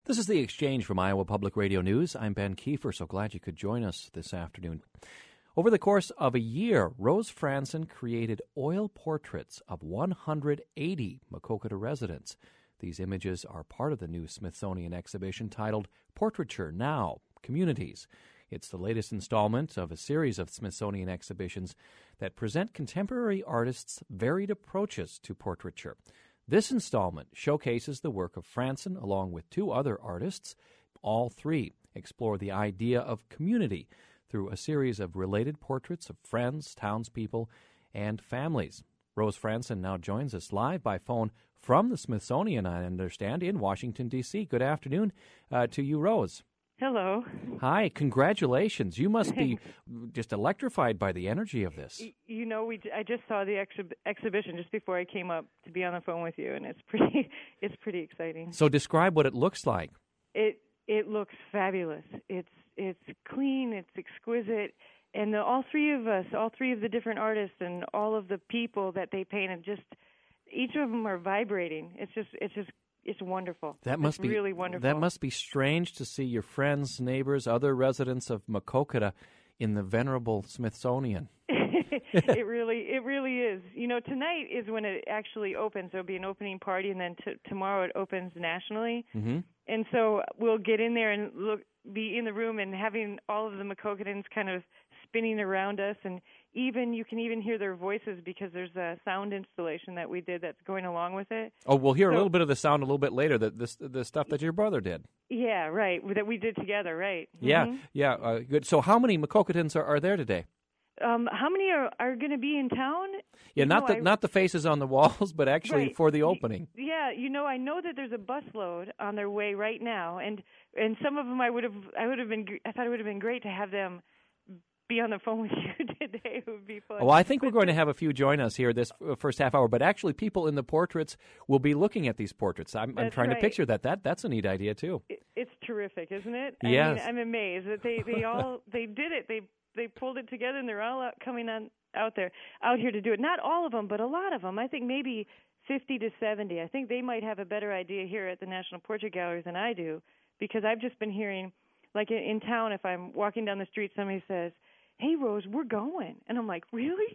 This is The Exchange from Iowa Public Radio News. I'm Ben Kiefer, so glad you could join us this afternoon. Over the course of a year, Rose Franson created oil portraits of 180 Maquoketa residents. These images are part of the new Smithsonian exhibition titled Portraiture Now, Communities. It's the latest installment of a series of Smithsonian exhibitions that present contemporary artists' varied approaches to portraiture. This installment showcases the work of Franson along with two other artists. All three explore the idea of community through a series of related portraits of friends, townspeople, and families. Rose Franson now joins us live by phone from the Smithsonian, I understand, in Washington, D.C. Good afternoon to you, Rose. Hello. Hi, congratulations. You must be just electrified by the energy of this. You know, I just saw the exhibition just before I came up to be on the phone with you, and it's pretty exciting. So describe what it looks like. It looks fabulous. It's clean, it's exquisite, and all three of the different artists and all of the people that they painted, just each of them are vibrating. It's wonderful. It's really wonderful. That must be strange to see your friends, neighbors, other residents of Maquoketa in the venerable Smithsonian. It really is. You know, tonight is when it actually opens. There'll be an opening party, and then tomorrow it opens nationally. Mm-hmm. And so we'll get in there and be in the room and having all of the Maquoketans kind of spinning around us, and you can even hear their voices because there's a sound installation that we did that's going along with it. Oh, we'll hear a little bit of the sound a little bit later, the stuff that your brother did. Yeah, right, that we did together, right. Yeah, good. So how many Maquoketans are there today? How many are going to be in town? Yeah, not the faces on the walls, but actually right. for the opening. Yeah, I know that there's a busload on their way right now, and some of them I thought it would have been great to have them be on the phone with you today. It would be fun. Well, I think we're going to have a few join us here this first half hour, but actually people in the portraits will be looking at these portraits. I'm trying to picture that. That's a neat idea too. It's terrific, isn't it? Yes. I'm amazed that they did it. They pulled it together, and they're all out here to do it. Not all of them, but a lot of them. I think maybe 50 to 70. I think they might have a better idea here at the National Portrait Gallery than I do, because I've just been hearing, like in town, if I'm walking down the street, somebody says, "Hey, Rose, we're going." And I'm like, really?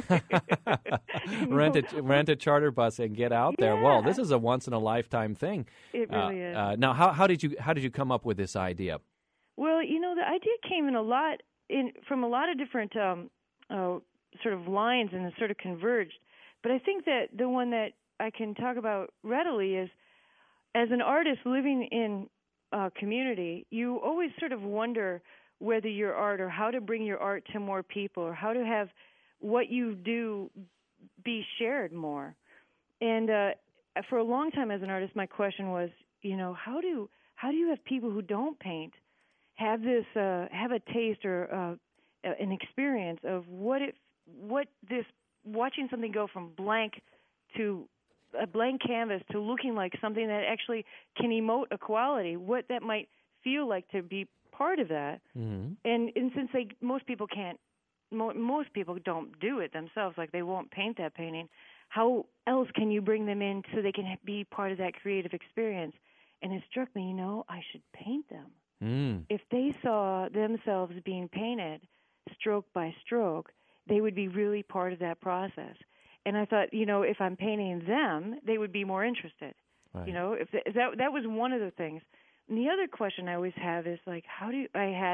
Rent a charter bus and get out there. Well, this is a once-in-a-lifetime thing. It really is. Now, how did you come up with this idea? Well, the idea came from a lot of different sort of lines, and it sort of converged. But I think that the one that I can talk about readily is, as an artist living in a community, you always sort of wonder whether your art, or how to bring your art to more people, or how to have what you do be shared more. And for a long time as an artist, my question was, how do you have people who don't paint have a taste or an experience of watching something go from blank to a blank canvas to looking like something that actually can emote a quality, what that might feel like to be part of that. Mm-hmm. And since most people don't do it themselves, like they won't paint that painting, how else can you bring them in so they can be part of that creative experience? And it struck me, I should paint them. If they saw themselves being painted stroke by stroke, they would be really part of that process. And I thought, if I'm painting them, they would be more interested. Right. If that was one of the things. And the other question I always have is like, how do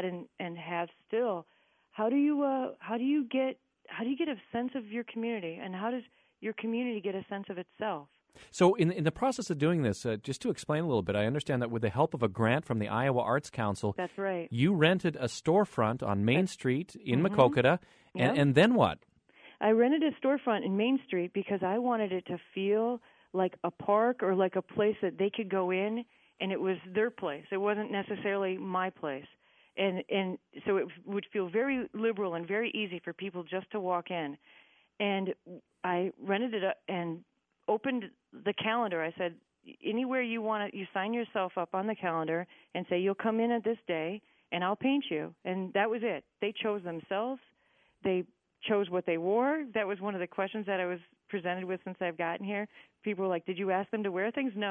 you get a sense of your community, and how does your community get a sense of itself? So in the process of doing this, just to explain a little bit, I understand that with the help of a grant from the Iowa Arts Council, that's right, you rented a storefront on Main Street in Maquoketa, and then what? I rented a storefront in Main Street because I wanted it to feel like a park, or like a place that they could go in, and it was their place. It wasn't necessarily my place. And so it would feel very liberal and very easy for people just to walk in. And I rented it up and opened the calendar. I said, anywhere you want it, you sign yourself up on the calendar and say, you'll come in at this day and I'll paint you. And that was it. They chose themselves. They chose what they wore. That was one of the questions that I was presented with since I've gotten here. People were like, did you ask them to wear things? No.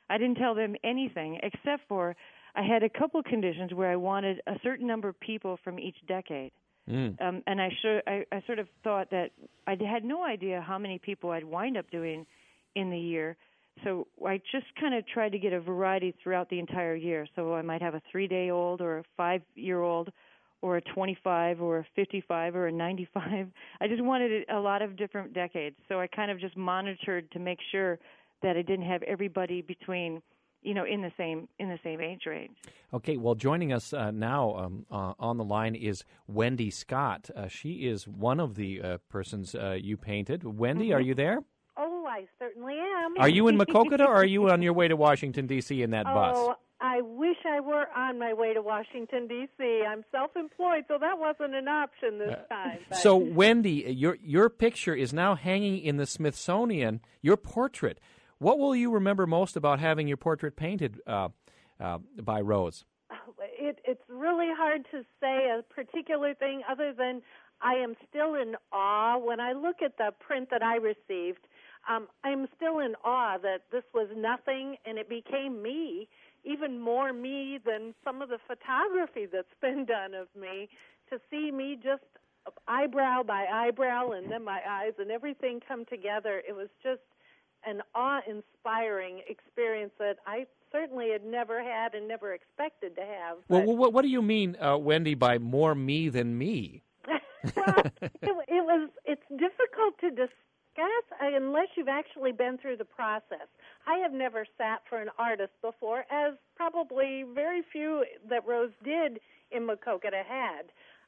I didn't tell them anything except for I had a couple conditions where I wanted a certain number of people from each decade. And I sort of thought that I had no idea how many people I'd wind up doing in the year. So I just kind of tried to get a variety throughout the entire year. So I might have a 3-day-old or a 5-year-old or a 25 or a 55 or a 95. I just wanted a lot of different decades. So I kind of just monitored to make sure that I didn't have everybody between, in the same age range. Okay, well, joining us now on the line is Wendy Scott. She is one of the persons you painted. Wendy, are you there? Oh, I certainly am. Are you in Maquoketa, or are you on your way to Washington, D.C. in that bus? Oh, I wish I were on my way to Washington, D.C. I'm self-employed, so that wasn't an option this time. But. So, Wendy, your picture is now hanging in the Smithsonian, your portrait. What will you remember most about having your portrait painted by Rose? It's really hard to say a particular thing other than I am still in awe. When I look at the print that I received, I'm still in awe that this was nothing and it became me, even more me than some of the photography that's been done of me. To see me just eyebrow by eyebrow and then my eyes and everything come together, it was just an awe-inspiring experience that I certainly had never had and never expected to have. Well, what do you mean, Wendy, by more me than me? Well, it's difficult to discuss unless you've actually been through the process. I have never sat for an artist before, as probably very few that Rose did in Maquoketa had.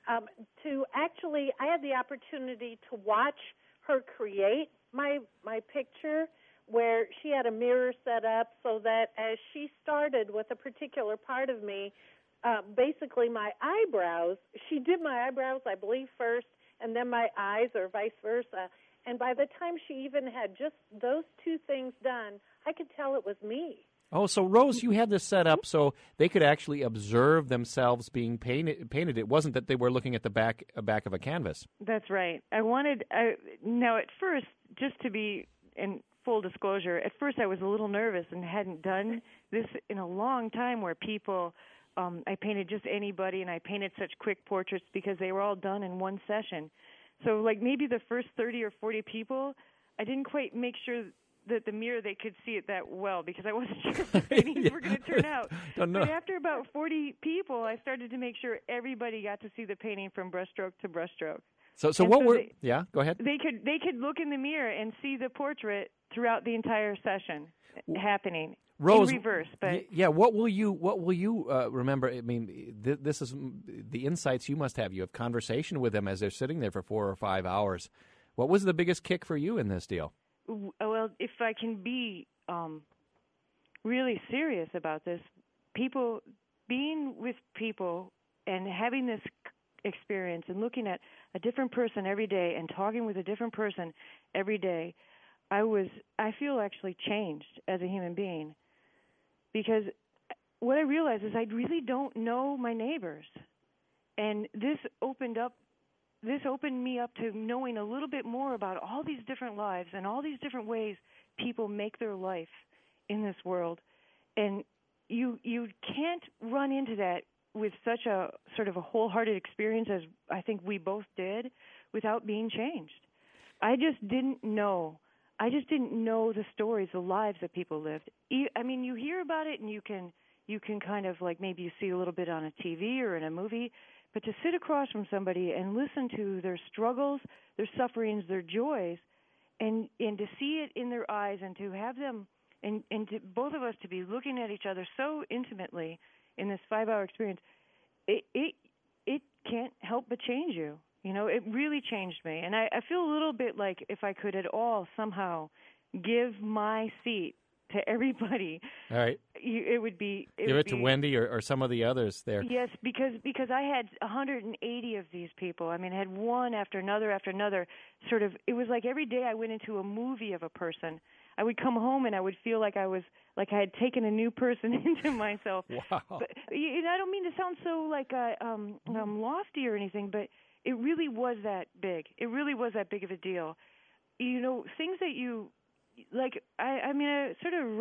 I had the opportunity to watch her create my picture, where she had a mirror set up so that as she started with a particular part of me, basically my eyebrows, she did my eyebrows, I believe, first, and then my eyes, or vice versa. And by the time she even had just those two things done, I could tell it was me. Oh, so Rose, you had this set up so they could actually observe themselves being painted. It wasn't that they were looking at the back of a canvas. That's right. Now at first, just to be in full disclosure, at first I was a little nervous and hadn't done this in a long time where people, I painted just anybody and I painted such quick portraits because they were all done in one session. So like maybe the first 30 or 40 people, I didn't quite make sure that the mirror they could see it that well because I wasn't sure if the paintings were going to turn out. But after about 40 people, I started to make sure everybody got to see the painting from brushstroke to brushstroke. Yeah, go ahead. They could look in the mirror and see the portrait throughout the entire session happening. Rose, in reverse, but what will you remember? I mean, this is the insights you must have. You have conversation with them as they're sitting there for 4 or 5 hours. What was the biggest kick for you in this deal? Well, if I can be really serious about this, being with people and having this experience and looking at a different person every day and talking with a different person every day, I feel actually changed as a human being. Because what I realized is I really don't know my neighbors. And this opened me up to knowing a little bit more about all these different lives and all these different ways people make their life in this world. And you can't run into that with such a sort of a wholehearted experience as I think we both did without being changed. I just didn't know the stories, the lives that people lived. I mean, you hear about it and you can kind of like maybe you see a little bit on a TV or in a movie, but to sit across from somebody and listen to their struggles, their sufferings, their joys, and to see it in their eyes and to have them and to both of us to be looking at each other so intimately in this 5-hour experience, it can't help but change you. You know, it really changed me. And I feel a little bit like if I could at all somehow give my seat to everybody, all right, it would be... Give it to Wendy or some of the others there. Yes, because I had 180 of these people. I mean, I had one after another after another. Sort of, it was like every day I went into a movie of a person. I would come home and I would feel like I had taken a new person into myself. Wow. But, I don't mean to sound so like lofty or anything, but it really was that big. It really was that big of a deal. You know, things that you like. I mean, I sort of wrote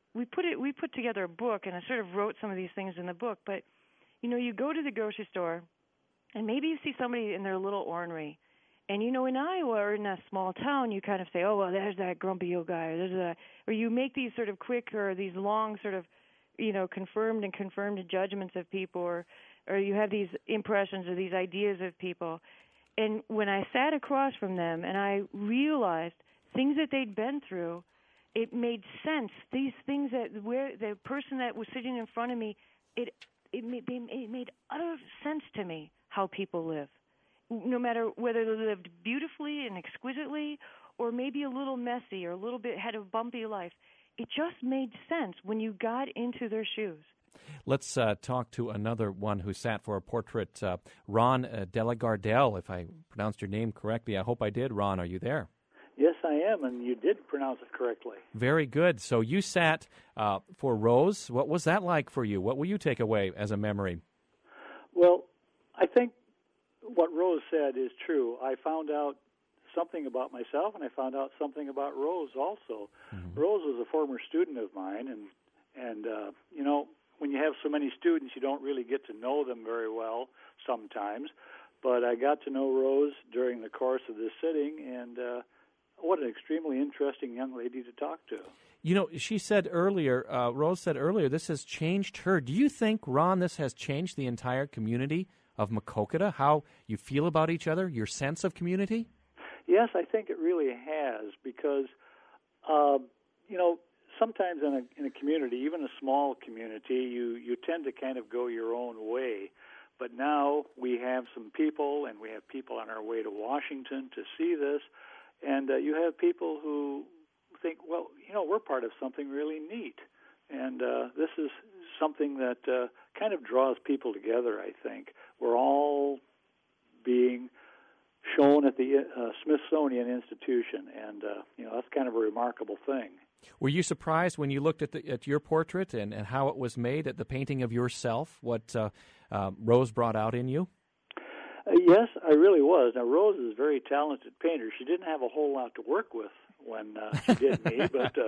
we put together a book, and I sort of wrote some of these things in the book. But you go to the grocery store, and maybe you see somebody in their little ornery. And, in Iowa or in a small town, you kind of say, oh, well, there's that grumpy old guy. Or you make these sort of quick or these long sort of, confirmed judgments of people, or you have these impressions or these ideas of people. And when I sat across from them and I realized things that they'd been through, it made sense. These things where the person that was sitting in front of me, it made utter sense to me how people live. No matter whether they lived beautifully and exquisitely or maybe a little messy or a little bit had a bumpy life, it just made sense when you got into their shoes. Let's talk to another one who sat for a portrait, Ron Delagardelle, if I pronounced your name correctly. I hope I did. Ron, are you there? Yes, I am, and you did pronounce it correctly. Very good. So you sat for Rose. What was that like for you? What will you take away as a memory? Well, I think what Rose said is true. I found out something about myself, and I found out something about Rose also. Mm-hmm. Rose was a former student of mine, and when you have so many students, you don't really get to know them very well sometimes. But I got to know Rose during the course of this sitting, and what an extremely interesting young lady to talk to. She said earlier, Rose said earlier, this has changed her. Do you think, Ron, this has changed the entire community of Maquoketa, how you feel about each other, your sense of community? Yes, I think it really has, because, sometimes in a community, even a small community, you tend to kind of go your own way. But now we have some people, and we have people on our way to Washington to see this, and you have people who think, well, we're part of something really neat. And this is something that kind of draws people together, I think. We're all being shown at the Smithsonian Institution, and that's kind of a remarkable thing. Were you surprised when you looked at your portrait and how it was made, at the painting of yourself, what Rose brought out in you? Yes, I really was. Now, Rose is a very talented painter. She didn't have a whole lot to work with when she did me,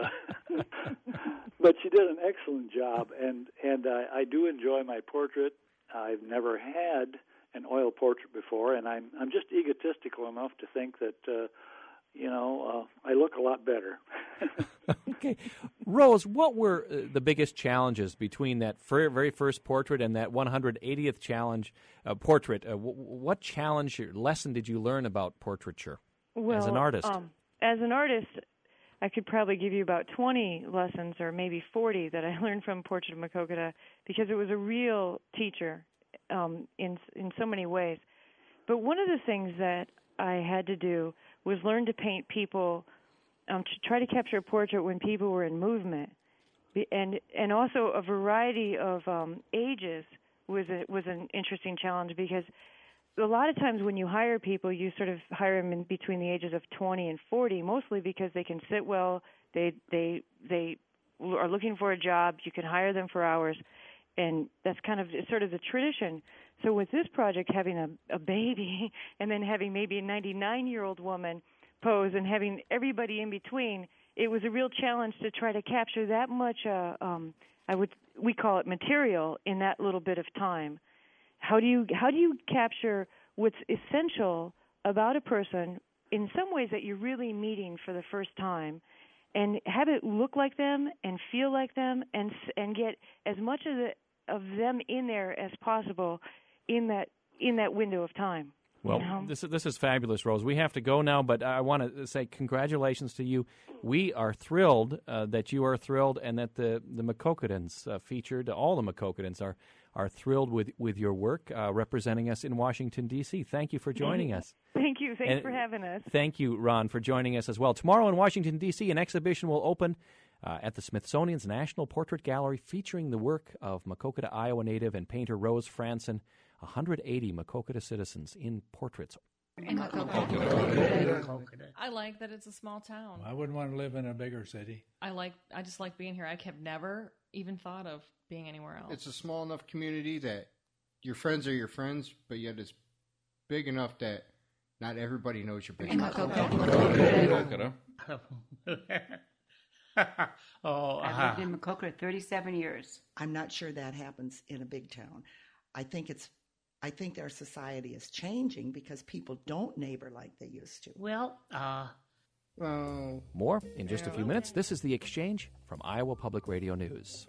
but she did an excellent job, and I do enjoy my portrait. I've never had an oil portrait before, and I'm just egotistical enough to think that I look a lot better. Okay. Rose, what were the biggest challenges between that very first portrait and that 180th challenge portrait? What challenge or lesson did you learn about portraiture as an artist? As an artist, I could probably give you about 20 lessons or maybe 40 that I learned from Portrait of Maquoketa, because it was a real teacher in so many ways. But one of the things that I had to do was learn to paint people, to try to capture a portrait when people were in movement, and also a variety of ages was an interesting challenge, because a lot of times when you hire people, you sort of hire them in between the ages of 20 and 40, mostly because they can sit well, they are looking for a job, you can hire them for hours, and that's kind of sort of the tradition. So with this project, having a baby and then having maybe a 99-year-old woman pose and having everybody in between, it was a real challenge to try to capture that much, we call it material, in that little bit of time. How do you capture what's essential about a person in some ways that you're really meeting for the first time, and have it look like them and feel like them, and get as much of them in there as possible in that window of time? Well, this is fabulous, Rose. We have to go now, but I want to say congratulations to you. We are thrilled that you are thrilled, and that the Maquoketans featured, all the Maquoketans are thrilled with your work representing us in Washington, D.C. Thank you for joining us. Thank you. Thanks for having us. Thank you, Ron, for joining us as well. Tomorrow in Washington, D.C., an exhibition will open at the Smithsonian's National Portrait Gallery, featuring the work of Maquoketa, Iowa native and painter Rose Franson. 180 Maquoketa citizens in portraits. I like that it's a small town. I wouldn't want to live in a bigger city. I just like being here. I have never even thought of being anywhere else. It's a small enough community that your friends are your friends, but yet it's big enough that not everybody knows your business. I've lived in Maquoketa 37 years. I'm not sure that happens in a big town. I think our society is changing because people don't neighbor like they used to. Well, More in just a few minutes. This is The Exchange from Iowa Public Radio News.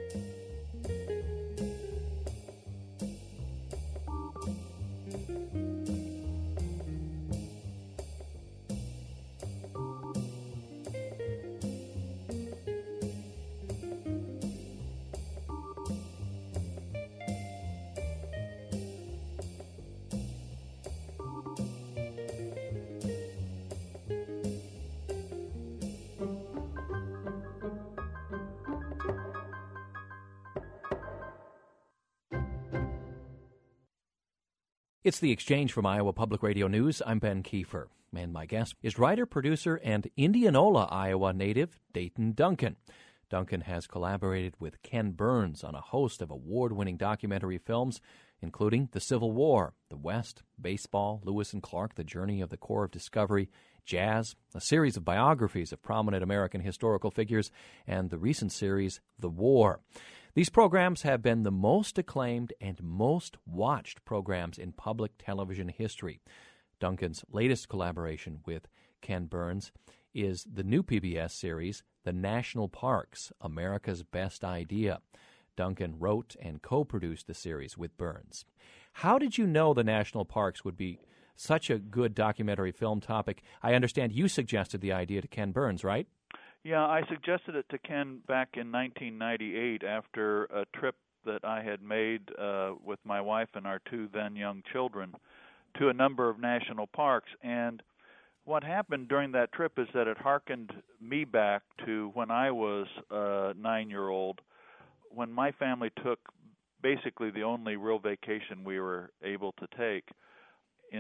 It's The Exchange from Iowa Public Radio News. I'm Ben Kiefer, and my guest is writer, producer, and Indianola, Iowa native Dayton Duncan. Duncan has collaborated with Ken Burns on a host of award-winning documentary films, including The Civil War, The West, Baseball, Lewis and Clark, The Journey of the Corps of Discovery, Jazz, a series of biographies of prominent American historical figures, and the recent series, The War. These programs have been the most acclaimed and most watched programs in public television history. Duncan's latest collaboration with Ken Burns is the new PBS series, The National Parks, America's Best Idea. Duncan wrote and co-produced the series with Burns. How did you know the national parks would be such a good documentary film topic? I understand you suggested the idea to Ken Burns, right? Yeah, I suggested it to Ken back in 1998 after a trip that I had made with my wife and our two then young children to a number of national parks. And what happened during that trip is that it harkened me back to when I was a 9-year-old, when my family took basically the only real vacation we were able to take. In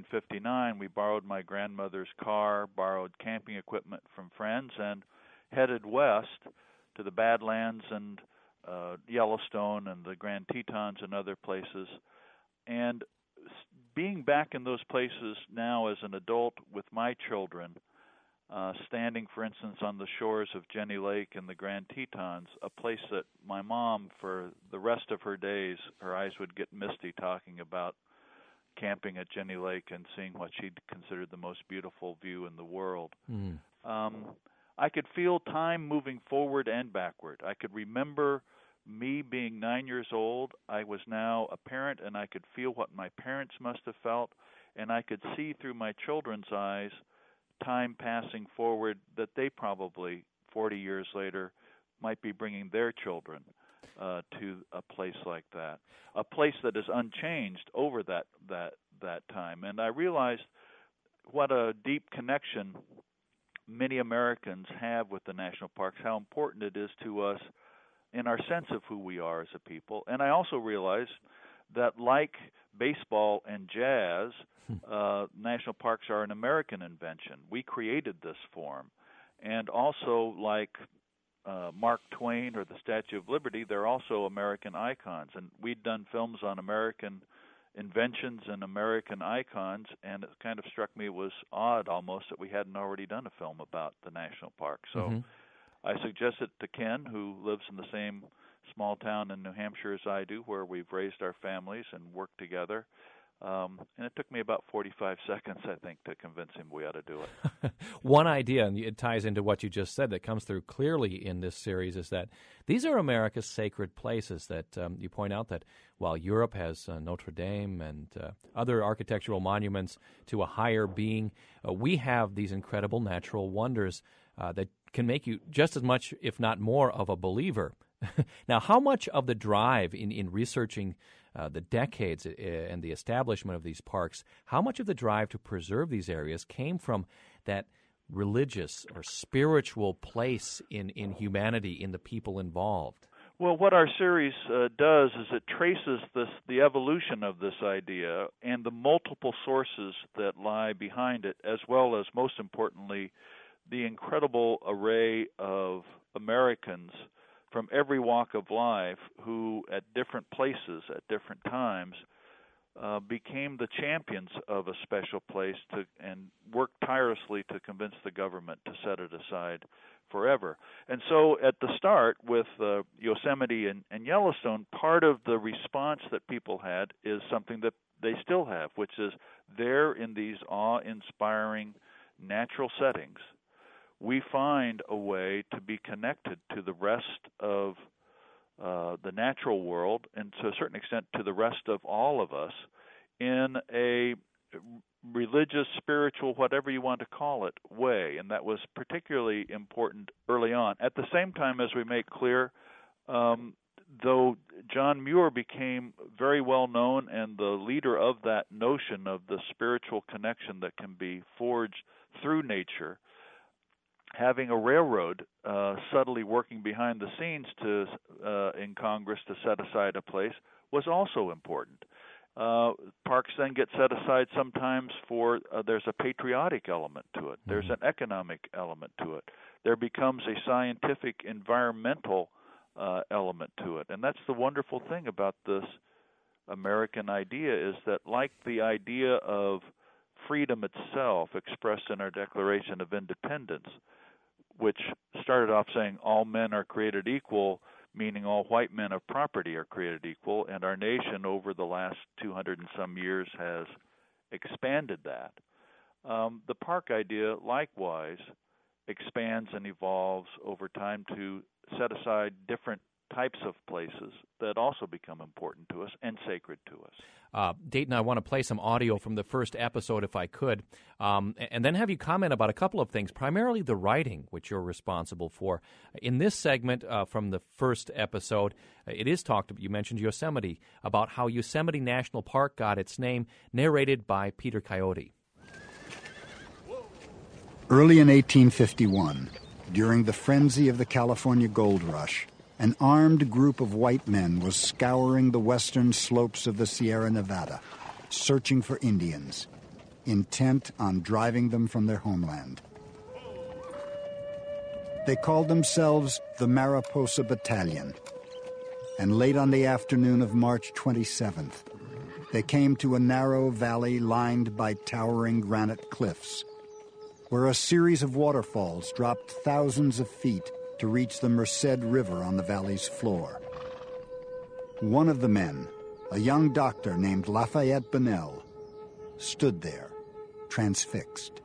1959, we borrowed my grandmother's car, borrowed camping equipment from friends, and headed west to the Badlands and Yellowstone and the Grand Tetons and other places. And being back in those places now as an adult with my children, standing, for instance, on the shores of Jenny Lake and the Grand Tetons, a place that my mom, for the rest of her days, her eyes would get misty talking about camping at Jenny Lake and seeing what she'd considered the most beautiful view in the world. I could feel time moving forward and backward. I could remember me being 9 years old. I was now a parent, and I could feel what my parents must have felt, and I could see through my children's eyes time passing forward that they probably, 40 years later, might be bringing their children to a place like that, a place that is unchanged over that time. And I realized what a deep connection many Americans have with the national parks, how important it is to us in our sense of who we are as a people. And I also realized that, like baseball and jazz, national parks are an American invention. We created this form. And also, like Mark Twain or the Statue of Liberty, they're also American icons. And we'd done films on American inventions and American icons, and it kind of struck me it was odd almost that we hadn't already done a film about the national park. So I suggested to Ken, who lives in the same small town in New Hampshire as I do, where we've raised our families and worked together. And it took me about 45 seconds, I think, to convince him we ought to do it. One idea, and it ties into what you just said, that comes through clearly in this series is that these are America's sacred places that you point out that while Europe has Notre Dame and other architectural monuments to a higher being, we have these incredible natural wonders that can make you just as much, if not more, of a believer. Now, how much of the drive in researching the decades and the establishment of these parks, how much of the drive to preserve these areas came from that religious or spiritual place in humanity, in the people involved? Well, what our series does is it traces the evolution of this idea and the multiple sources that lie behind it, as well as, most importantly, the incredible array of Americans from every walk of life who, at different places, at different times, became the champions of a special place and worked tirelessly to convince the government to set it aside forever. And so at the start with Yosemite and Yellowstone, part of the response that people had is something that they still have, which is there in these awe-inspiring natural settings, we find a way to be connected to the rest of the natural world, and to a certain extent to the rest of all of us, in a religious, spiritual, whatever you want to call it, way. And that was particularly important early on. At the same time, as we make clear, though John Muir became very well known and the leader of that notion of the spiritual connection that can be forged through nature, having a railroad subtly working behind the scenes in Congress to set aside a place was also important. Parks then get set aside sometimes for there's a patriotic element to it. There's an economic element to it. There becomes a scientific, environmental element to it. And that's the wonderful thing about this American idea, is that like the idea of freedom itself expressed in our Declaration of Independence, which started off saying all men are created equal, meaning all white men of property are created equal, and our nation over the last 200 and some years has expanded that. The park idea likewise expands and evolves over time to set aside different types of places that also become important to us and sacred to us. Dayton, I want to play some audio from the first episode if I could, and then have you comment about a couple of things, primarily the writing, which you're responsible for. In this segment from the first episode, it is talked about, you mentioned Yosemite, about how Yosemite National Park got its name, narrated by Peter Coyote. Early in 1851, during the frenzy of the California gold rush, an armed group of white men was scouring the western slopes of the Sierra Nevada, searching for Indians, intent on driving them from their homeland. They called themselves the Mariposa Battalion, and late on the afternoon of March 27th, they came to a narrow valley lined by towering granite cliffs, where a series of waterfalls dropped thousands of feet to reach the Merced River on the valley's floor. One of the men, a young doctor named Lafayette Bunnell, stood there, transfixed.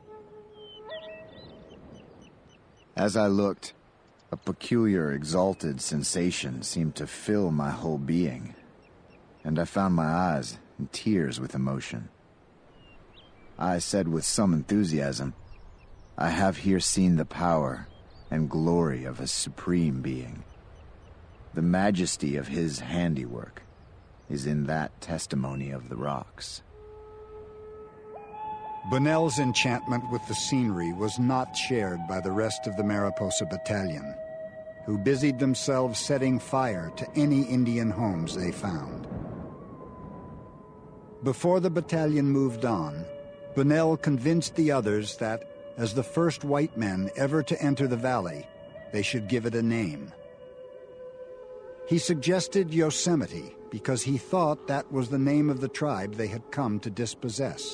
As I looked, a peculiar, exalted sensation seemed to fill my whole being, and I found my eyes in tears with emotion. I said with some enthusiasm, "I have here seen the power and glory of a supreme being. The majesty of his handiwork is in that testimony of the rocks." Bunnell's enchantment with the scenery was not shared by the rest of the Mariposa Battalion, who busied themselves setting fire to any Indian homes they found. Before the battalion moved on, Bunnell convinced the others that, as the first white men ever to enter the valley, they should give it a name. He suggested Yosemite because he thought that was the name of the tribe they had come to dispossess.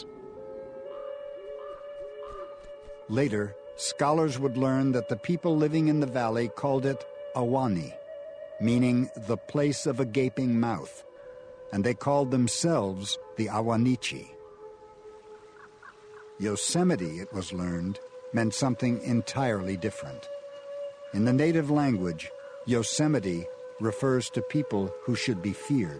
Later, scholars would learn that the people living in the valley called it Ahwahnee, meaning the place of a gaping mouth, and they called themselves the Ahwahneechee. Yosemite, it was learned, meant something entirely different. In the native language, Yosemite refers to people who should be feared.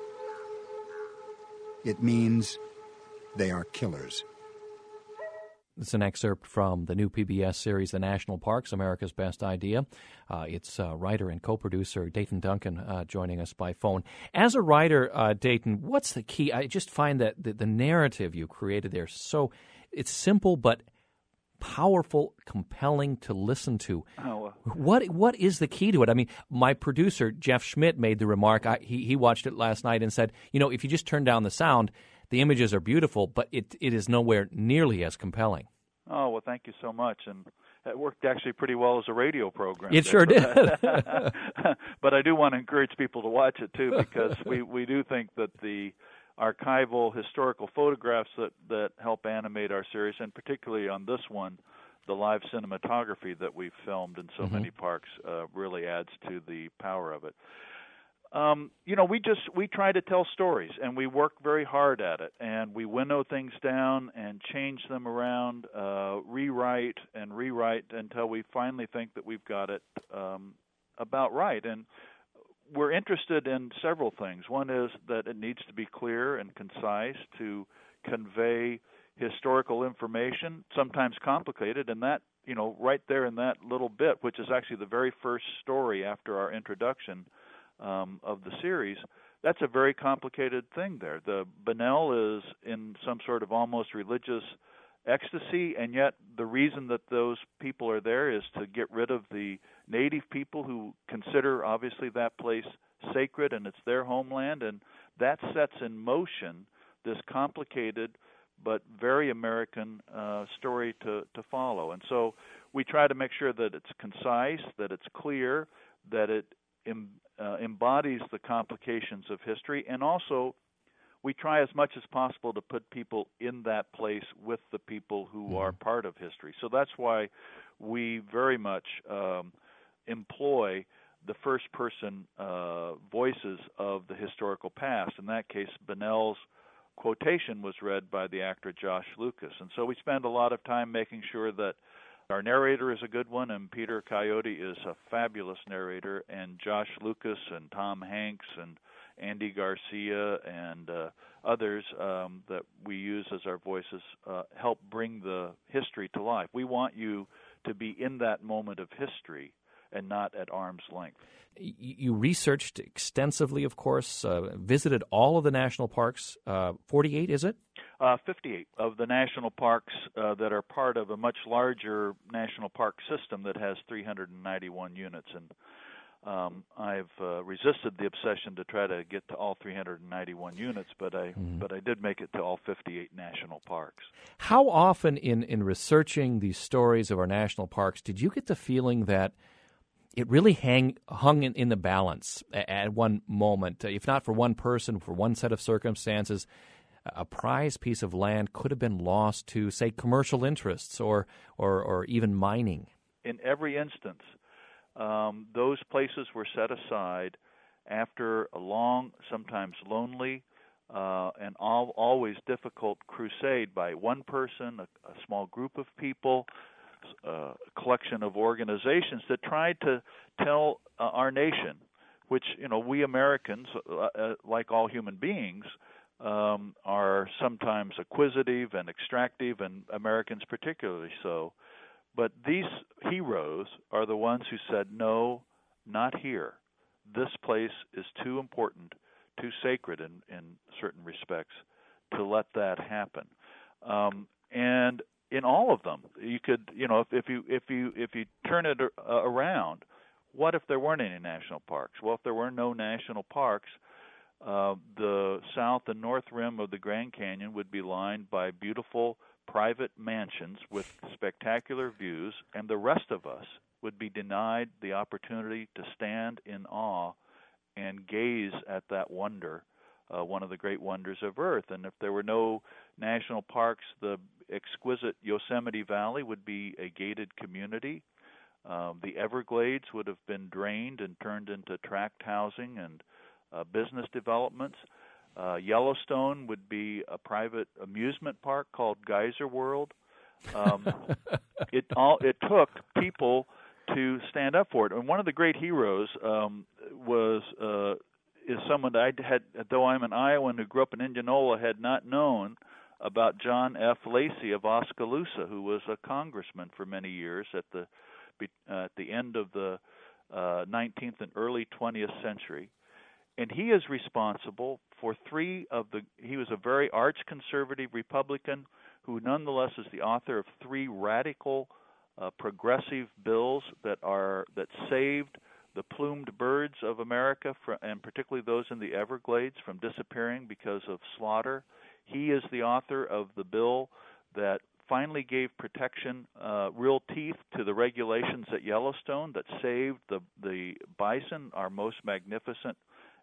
It means they are killers. It's an excerpt from the new PBS series, The National Parks, America's Best Idea. It's writer and co-producer Dayton Duncan joining us by phone. As a writer, Dayton, what's the key? I just find that the narrative you created there, it's simple but powerful, compelling to listen to. What is the key to it? I mean, my producer, Jeff Schmidt, made the remark, he watched it last night and said, if you just turn down the sound, the images are beautiful, but it is nowhere nearly as compelling. Oh, well, thank you so much. And it worked actually pretty well as a radio program. It sure did. But I do want to encourage people to watch it, too, because we do think that the archival historical photographs that help animate our series, and particularly on this one, the live cinematography that we've filmed in so many parks really adds to the power of it. We try to tell stories, and we work very hard at it, and we winnow things down and change them around, rewrite until we finally think that we've got it about right. And we're interested in several things. One is that it needs to be clear and concise to convey historical information, sometimes complicated, and that, right there in that little bit, which is actually the very first story after our introduction of the series, that's a very complicated thing there. The Bunnell is in some sort of almost religious ecstasy, and yet the reason that those people are there is to get rid of the native people who consider, obviously, that place sacred and it's their homeland, and that sets in motion this complicated but very American story to follow. And so we try to make sure that it's concise, that it's clear, that it embodies the complications of history, and also we try as much as possible to put people in that place with the people who are part of history. So that's why we very much employ the first-person voices of the historical past. In that case, Bunnell's quotation was read by the actor Josh Lucas. And so we spend a lot of time making sure that our narrator is a good one, and Peter Coyote is a fabulous narrator, and Josh Lucas and Tom Hanks and Andy Garcia and others that we use as our voices help bring the history to life. We want you to be in that moment of history and not at arm's length. You researched extensively, of course, visited all of the national parks, 48, is it? 58 of the national parks that are part of a much larger national park system that has 391 units. And I've resisted the obsession to try to get to all 391 units, but I did make it to all 58 national parks. How often in researching these stories of our national parks did you get the feeling that it really hung in the balance at one moment, if not for one person, for one set of circumstances? A prized piece of land could have been lost to, say, commercial interests or even mining. In every instance, those places were set aside after a long, sometimes lonely, and always difficult crusade by one person, a small group of people, a collection of organizations that tried to tell our nation, which, we Americans, like all human beings, are sometimes acquisitive and extractive, and Americans particularly so. But these heroes are the ones who said, no, not here. This place is too important, too sacred in certain respects to let that happen. And in all of them, you could, if you turn it around, what if there weren't any national parks? Well, if there were no national parks, the south and north rim of the Grand Canyon would be lined by beautiful private mansions with spectacular views, and the rest of us would be denied the opportunity to stand in awe and gaze at that wonder, one of the great wonders of Earth. And if there were no national parks, the exquisite Yosemite Valley would be a gated community. The Everglades would have been drained and turned into tract housing and business developments. Yellowstone would be a private amusement park called Geyser World. It took people to stand up for it. And one of the great heroes is someone that I had, though I'm an Iowan who grew up in Indianola, had not known about John F. Lacey of Oskaloosa, who was a congressman for many years at the end of the 19th and early 20th century. And he is responsible for he was a very arch-conservative Republican who nonetheless is the author of 3 radical progressive bills that saved the plumed birds of America, and particularly those in the Everglades, from disappearing because of slaughter. He is the author of the bill that finally gave protection, real teeth to the regulations at Yellowstone that saved the bison, our most magnificent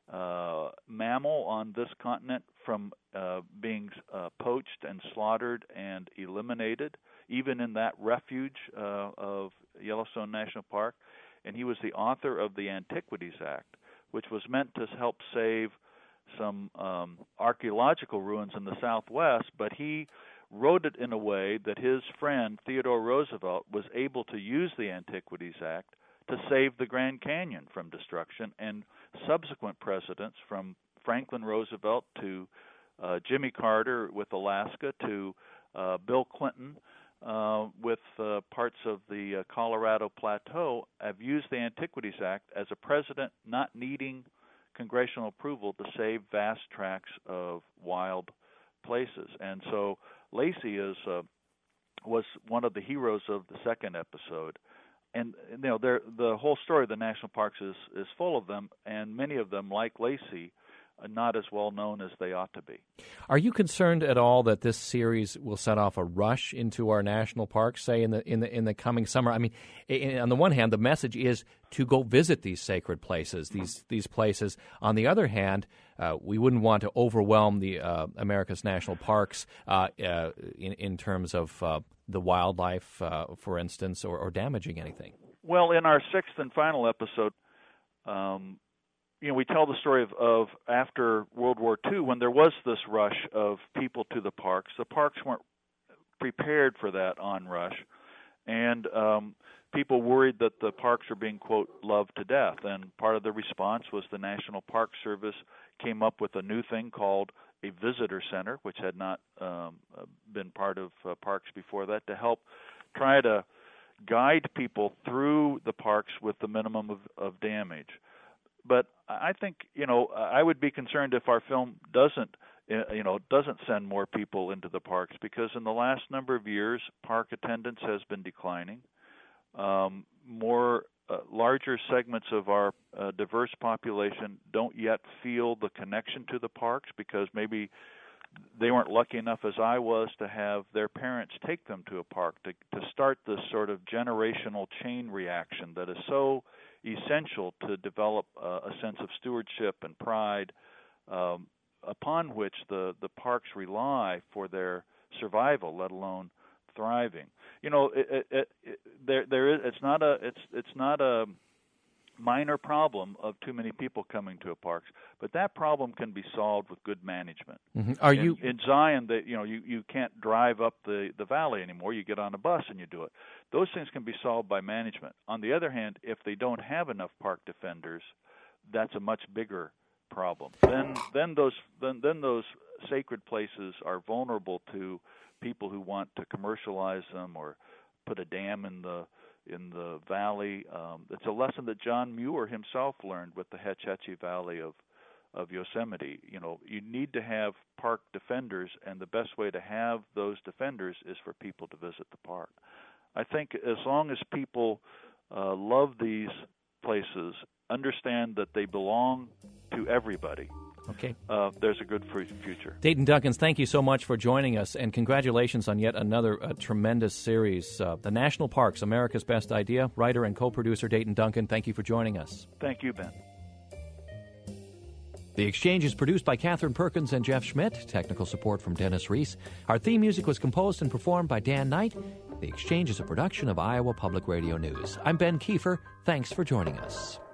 mammal on this continent from being poached and slaughtered and eliminated, even in that refuge of Yellowstone National Park. And he was the author of the Antiquities Act, which was meant to help save some archaeological ruins in the Southwest, but he wrote it in a way that his friend Theodore Roosevelt was able to use the Antiquities Act to save the Grand Canyon from destruction, and subsequent presidents from Franklin Roosevelt to Jimmy Carter with Alaska to Bill Clinton with parts of the Colorado Plateau have used the Antiquities Act as a president not needing congressional approval to save vast tracts of wild places. And so Lacey was one of the heroes of the second episode. And the whole story of the national parks is full of them, and many of them, like Lacey, are not as well known as they ought to be. Are you concerned at all that this series will set off a rush into our national parks, say in the coming summer? I mean, on the one hand, the message is to go visit these sacred places, these places. On the other hand, we wouldn't want to overwhelm the America's national parks in terms of the wildlife, for instance, or damaging anything. Well, in our sixth and final episode, we tell the story of after World War II, when there was this rush of people to the parks. The parks weren't prepared for that onrush, and people worried that the parks are being, quote, loved to death. And part of the response was the National Park Service came up with a new thing called a visitor center, which had not been part of parks before that, to help try to guide people through the parks with the minimum of damage. But I think, I would be concerned if our film doesn't send more people into the parks, because in the last number of years, park attendance has been declining. Larger segments of our diverse population don't yet feel the connection to the parks because maybe they weren't lucky enough, as I was, to have their parents take them to a park to start this sort of generational chain reaction that is so essential to develop a sense of stewardship and pride upon which the parks rely for their survival, let alone thriving. It's not a minor problem of too many people coming to a parks, but that problem can be solved with good management. Mm-hmm. In Zion, you can't drive up the valley anymore. You get on a bus and you do it. Those things can be solved by management. On the other hand, if they don't have enough park defenders, that's a much bigger problem. Then those sacred places are vulnerable to people who want to commercialize them or put a dam in the valley. It's a lesson that John Muir himself learned with the Hetch Hetchy Valley of Yosemite. You need to have park defenders, and the best way to have those defenders is for people to visit the park. I think as long as people love these places, understand that they belong to everybody, okay, there's a good future. Dayton Duncans, thank you so much for joining us, and congratulations on yet another tremendous series. The National Parks, America's Best Idea. Writer and co-producer Dayton Duncan, thank you for joining us. Thank you, Ben. The Exchange is produced by Catherine Perkins and Jeff Schmidt. Technical support from Dennis Reese. Our theme music was composed and performed by Dan Knight. The Exchange is a production of Iowa Public Radio News. I'm Ben Kiefer. Thanks for joining us.